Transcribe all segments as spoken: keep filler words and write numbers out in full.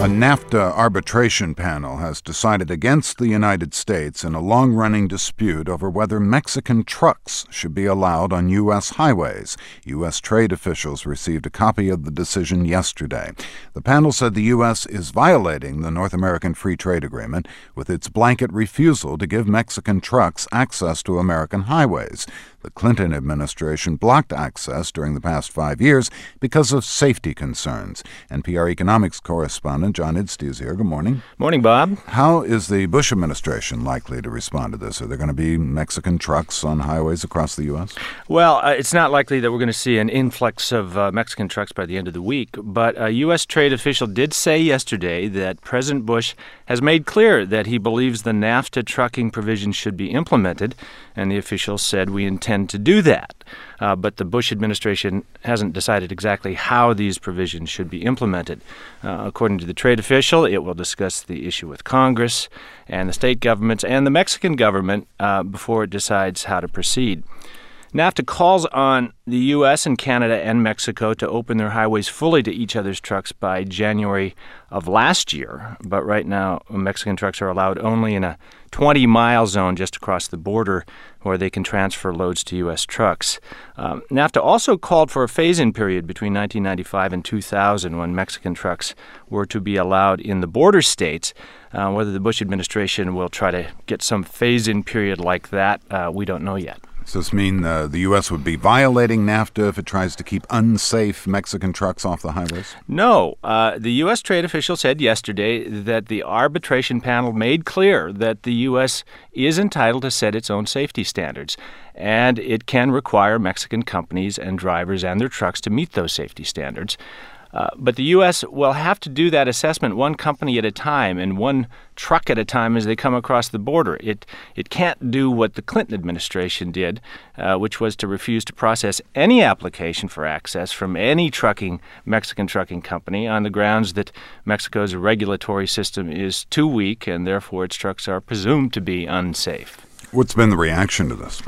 A NAFTA arbitration panel has decided against the United States in a long-running dispute over whether Mexican trucks should be allowed on U S highways. U S trade officials received a copy of the decision yesterday. The panel said the U S is violating the North American Free Trade Agreement with its blanket refusal to give Mexican trucks access to American highways. The Clinton administration blocked access during the past five years because of safety concerns. N P R economics correspondent John Idstey is here. Good morning. Morning, Bob. How is the Bush administration likely to respond to this? Are there going to be Mexican trucks on highways across the U S? Well, uh, it's not likely that we're going to see an influx of uh, Mexican trucks by the end of the week, but a U S trade official did say yesterday that President Bush has made clear that he believes the NAFTA trucking provisions should be implemented, and the official said we intend to do that. Uh, but the Bush administration hasn't decided exactly how these provisions should be implemented. Uh, according to the trade official, it will discuss the issue with Congress and the state governments and the Mexican government uh, before it decides how to proceed. NAFTA calls on the U S and Canada and Mexico to open their highways fully to each other's trucks by January of last year. But right now, Mexican trucks are allowed only in a twenty-mile zone just across the border where they can transfer loads to U S trucks. Um, NAFTA also called for a phase-in period between nineteen ninety-five and two thousand when Mexican trucks were to be allowed in the border states. Uh, whether the Bush administration will try to get some phase-in period like that, uh, we don't know yet. Does this mean uh, the U S would be violating NAFTA if it tries to keep unsafe Mexican trucks off the highways? No. Uh, the U S trade official said yesterday that the arbitration panel made clear that the U S is entitled to set its own safety standards, and it can require Mexican companies and drivers and their trucks to meet those safety standards. Uh, but the U S will have to do that assessment one company at a time and one truck at a time as they come across the border. It it can't do what the Clinton administration did, uh, which was to refuse to process any application for access from any trucking Mexican trucking company on the grounds that Mexico's regulatory system is too weak and therefore its trucks are presumed to be unsafe. What's been the reaction to this?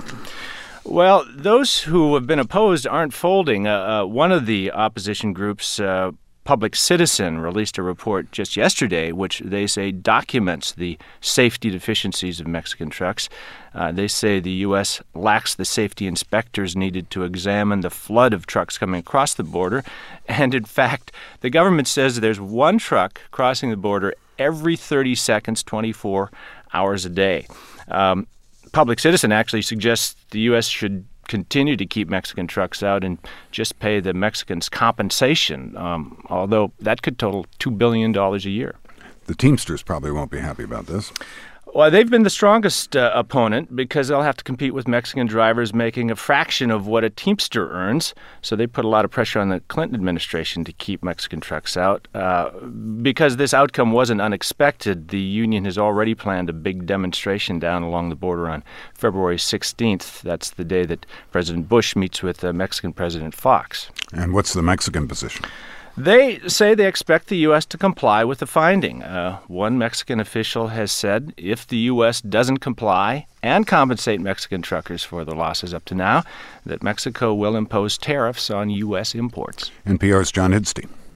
Well, those who have been opposed aren't folding. Uh, uh, one of the opposition groups, uh, Public Citizen, released a report just yesterday which they say documents the safety deficiencies of Mexican trucks. Uh, they say the U S lacks the safety inspectors needed to examine the flood of trucks coming across the border. And in fact, the government says there's one truck crossing the border every thirty seconds, twenty-four hours a day. Um, Public Citizen actually suggests the U S should continue to keep Mexican trucks out and just pay the Mexicans compensation, um, although that could total two billion dollars a year. The Teamsters probably won't be happy about this. Well, they've been the strongest uh, opponent because they'll have to compete with Mexican drivers making a fraction of what a Teamster earns. So they put a lot of pressure on the Clinton administration to keep Mexican trucks out. Uh, because this outcome wasn't unexpected, the union has already planned a big demonstration down along the border on February sixteenth. That's the day that President Bush meets with uh, Mexican President Fox. And what's the Mexican position? They say they expect the U S to comply with the finding. Uh, one Mexican official has said if the U S doesn't comply and compensate Mexican truckers for the losses up to now, that Mexico will impose tariffs on U S imports. N P R's John Idstey.